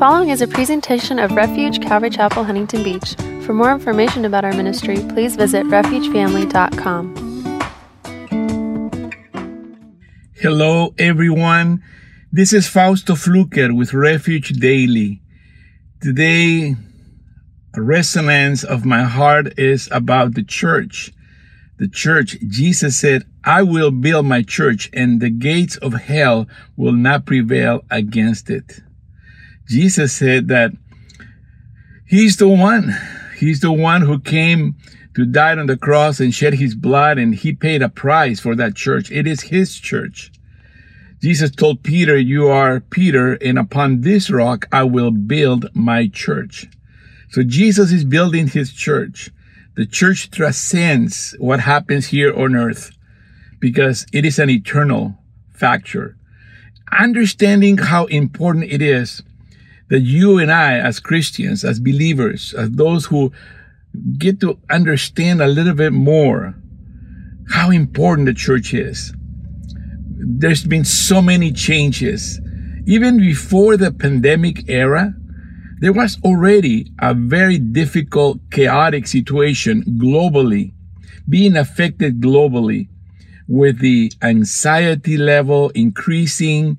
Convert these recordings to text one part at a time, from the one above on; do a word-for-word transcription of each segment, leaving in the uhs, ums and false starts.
following is a presentation of Refuge Calvary Chapel, Huntington Beach. For more information about our ministry, please visit refuge family dot com. Hello, everyone. This is Fausto Fluker with Refuge Daily. Today, a resonance of my heart is about the church. The church, Jesus said, I will build my church and the gates of hell will not prevail against it. Jesus said that he's the one. He's the one who came to die on the cross and shed his blood, and he paid a price for that church. It is his church. Jesus told Peter, you are Peter, and upon this rock I will build my church. So Jesus is building his church. The church transcends what happens here on earth because it is an eternal factor. Understanding how important it is that you and I, as Christians, as believers, as those who get to understand a little bit more how important the church is. There's been so many changes. Even before the pandemic era, there was already a very difficult, chaotic situation globally, being affected globally with the anxiety level increasing,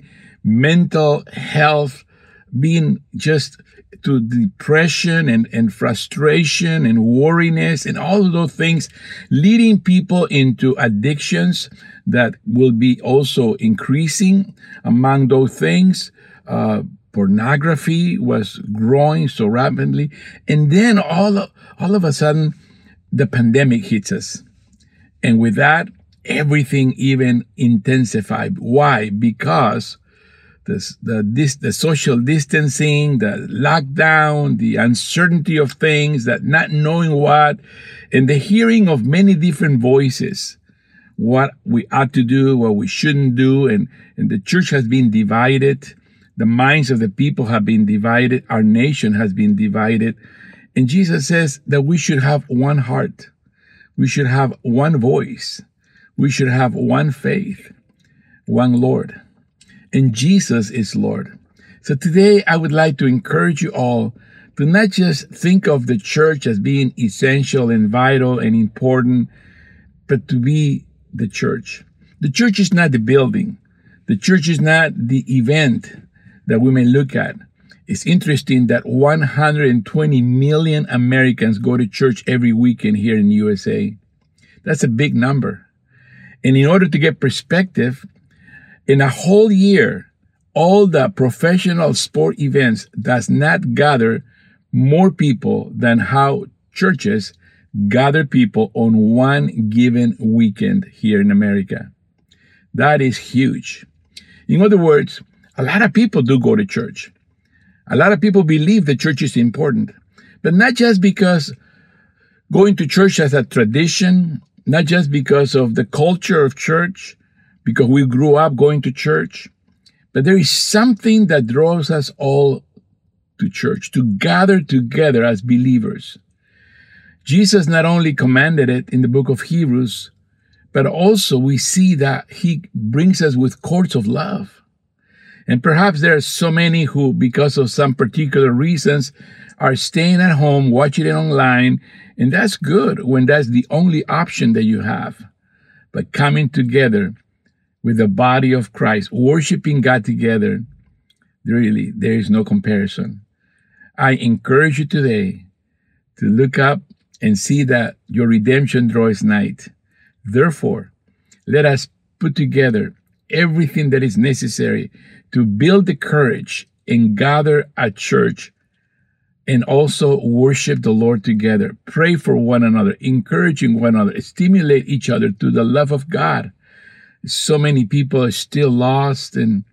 mental health being just to depression and, and frustration and worriness and all of those things, leading people into addictions that will be also increasing. Among those things, uh, pornography was growing so rapidly. And then all of, all of a sudden, the pandemic hits us. And with that, everything even intensified. Why? Because the, the, this, the social distancing, the lockdown, the uncertainty of things, that not knowing what, and the hearing of many different voices, what we ought to do, what we shouldn't do. And, and the church has been divided. The minds of the people have been divided. Our nation has been divided. And Jesus says that we should have one heart. We should have one voice. We should have one faith, one Lord. And Jesus is Lord. So today I would like to encourage you all to not just think of the church as being essential and vital and important, but to be the church. The church is not the building. The church is not the event that we may look at. It's interesting that one hundred twenty million Americans go to church every weekend here in the U S A. That's a big number. And in order to get perspective, in a whole year, all the professional sport events does not gather more people than how churches gather people on one given weekend here in America. That is huge. In other words, a lot of people do go to church. A lot of people believe the church is important, but not just because going to church as a tradition, not just because of the culture of church, because we grew up going to church, but there is something that draws us all to church, to gather together as believers. Jesus not only commanded it in the book of Hebrews, but also we see that he brings us with cords of love. And perhaps there are so many who, because of some particular reasons, are staying at home, watching it online, and that's good when that's the only option that you have. But coming together with the body of Christ, worshiping God together, really, there is no comparison. I encourage you today to look up and see that your redemption draws nigh. Therefore, let us put together everything that is necessary to build the courage and gather at church and also worship the Lord together. Pray for one another, encouraging one another, stimulate each other to the love of God. So many people are still lost and,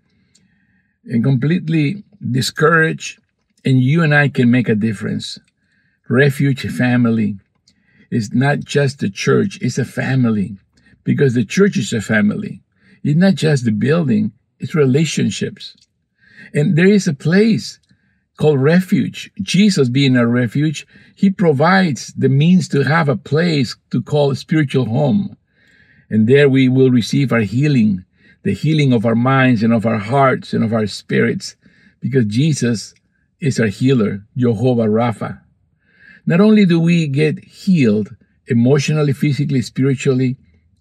and completely discouraged, and you and I can make a difference. Refuge family is not just the church, it's a family, because the church is a family. It's not just the building, it's relationships. And there is a place called refuge. Jesus being a refuge, he provides the means to have a place to call a spiritual home. And there we will receive our healing, the healing of our minds and of our hearts and of our spirits, because Jesus is our healer, Jehovah Rapha. Not only do we get healed emotionally, physically, spiritually,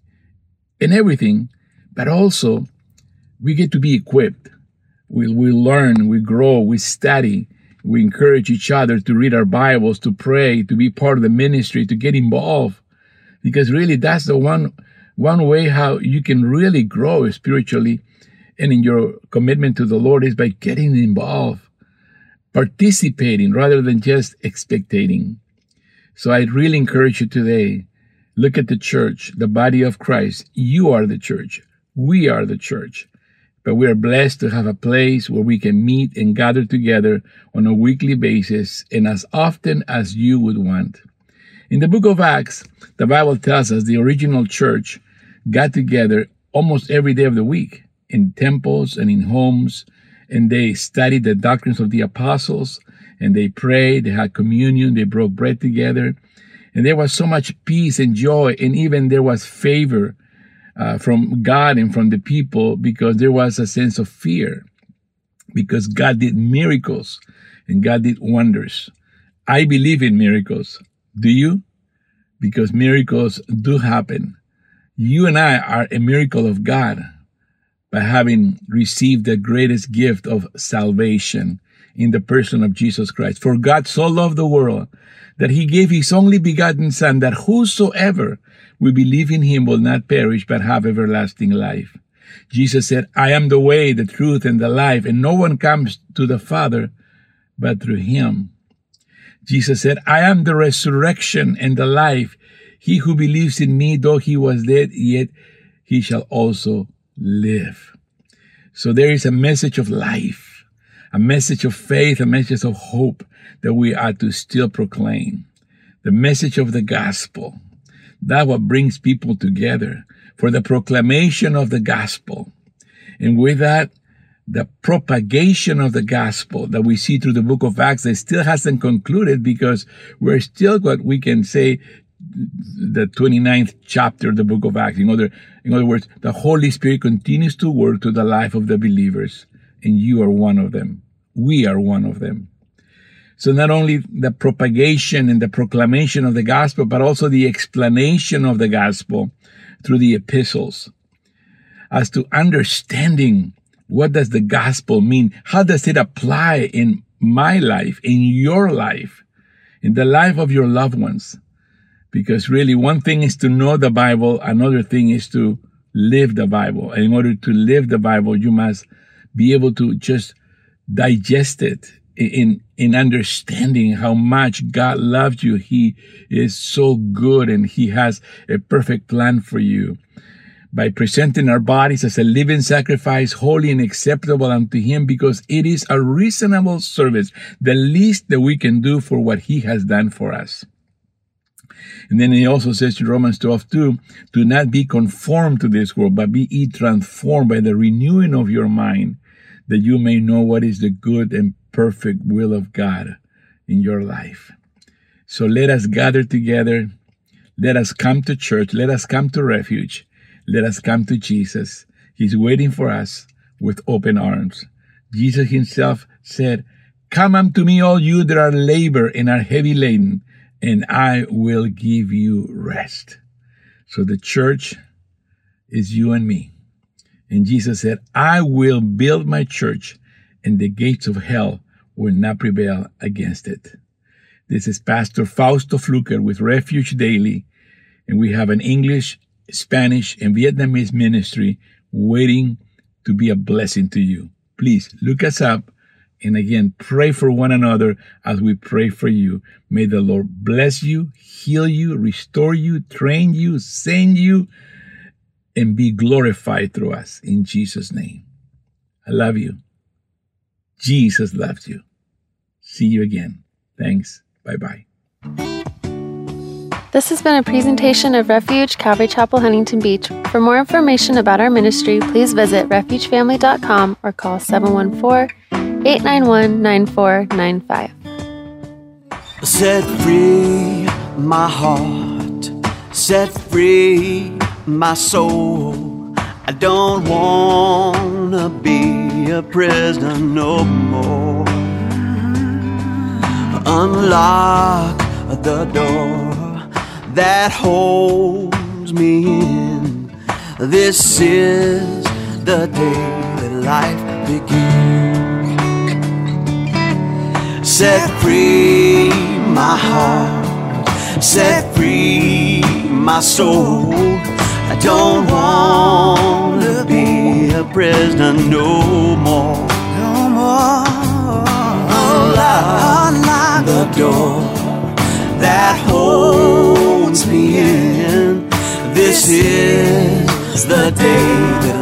and everything, but also we get to be equipped. We, we learn, we grow, we study, we encourage each other to read our Bibles, to pray, to be part of the ministry, to get involved. Because really that's the one, one way how you can really grow spiritually and in your commitment to the Lord is by getting involved, participating rather than just expectating. So I really encourage you today, look at the church, the body of Christ. You are the church. We are the church. But we are blessed to have a place where we can meet and gather together on a weekly basis and as often as you would want. In the book of Acts, the Bible tells us the original church got together almost every day of the week in temples and in homes, and they studied the doctrines of the apostles, and they prayed, they had communion, they broke bread together, and there was so much peace and joy, and even there was favor Uh, from God and from the people, because there was a sense of fear, because God did miracles and God did wonders. I believe in miracles. Do you? Because miracles do happen. You and I are a miracle of God by having received the greatest gift of salvation in the person of Jesus Christ. For God so loved the world that he gave his only begotten Son, that whosoever we believe in him will not perish, but have everlasting life. Jesus said, I am the way, the truth, and the life, and no one comes to the Father but through him. Jesus said, I am the resurrection and the life. He who believes in me, though he was dead, yet he shall also live. So there is a message of life, a message of faith, a message of hope that we are to still proclaim. The message of the gospel. That's what brings people together, for the proclamation of the gospel. And with that, the propagation of the gospel that we see through the book of Acts, that still hasn't concluded, because we're still what we can say the twenty-ninth chapter of the book of Acts. In other, in other words, the Holy Spirit continues to work to the life of the believers, and you are one of them. We are one of them. So not only the propagation and the proclamation of the gospel, but also the explanation of the gospel through the epistles, as to understanding what does the gospel mean? How does it apply in my life, in your life, in the life of your loved ones? Because really one thing is to know the Bible, another thing is to live the Bible. And in order to live the Bible, you must be able to just digest it in in understanding how much God loves you. He is so good and he has a perfect plan for you. By presenting our bodies as a living sacrifice, holy and acceptable unto him, because it is a reasonable service, the least that we can do for what he has done for us. And then he also says in Romans twelve two, do not be conformed to this world, but be ye transformed by the renewing of your mind, that you may know what is the good and perfect will of God in your life. So let us gather together. Let us come to church. Let us come to Refuge. Let us come to Jesus. He's waiting for us with open arms. Jesus himself said, come unto me, all you that are labor and are heavy laden, and I will give you rest. So the church is you and me. And Jesus said, I will build my church, and the gates of hell will not prevail against it. This is Pastor Fausto Fluker with Refuge Daily, and we have an English, Spanish, and Vietnamese ministry waiting to be a blessing to you. Please look us up, and again, pray for one another as we pray for you. May the Lord bless you, heal you, restore you, train you, send you, and be glorified through us in Jesus' name. I love you. Jesus loves you. See you again. Thanks. Bye-bye. This has been a presentation of Refuge Calvary Chapel, Huntington Beach. For more information about our ministry, please visit refuge family dot com or call seven one four, eight nine one, nine four nine five. Set free my heart, set free my soul. I don't wanna be a prisoner no more. unlock the door that holds me in. This is the day that life begins. Set free my heart, set free my soul. I don't want to be a prisoner no more. No more. Unlock, unlock the door that holds me in. This is the day that